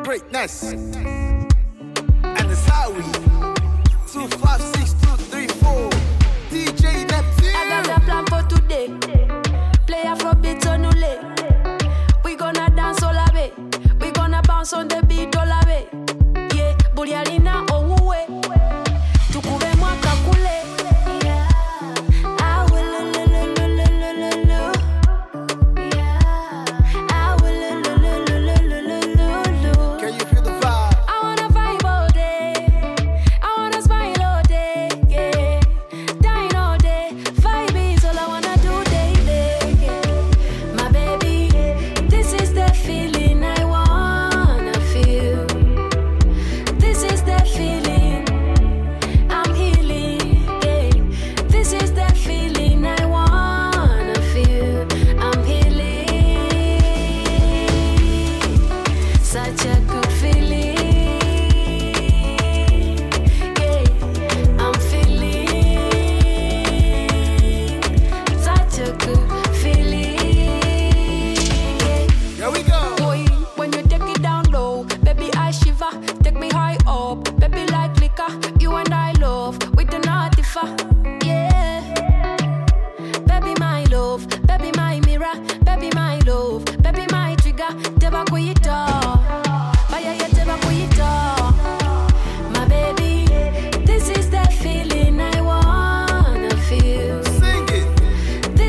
greatness. And it's how we 256234 DJ Neptune. I got a plan for today. Play Afrobeat on Ule. We gonna dance all the way. We gonna bounce on the beat all the way. Yeah, Burialina ouwe. Tukube mwaka kule.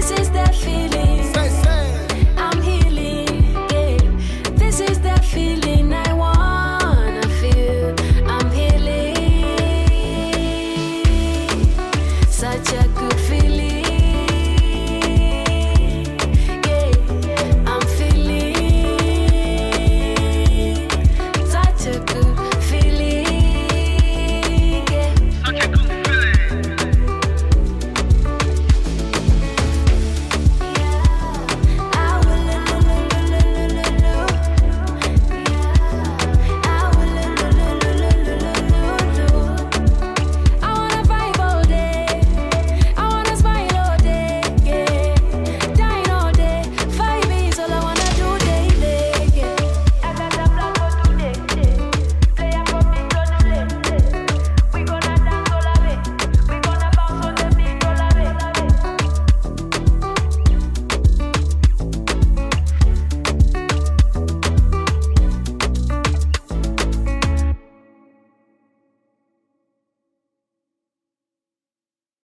Feeling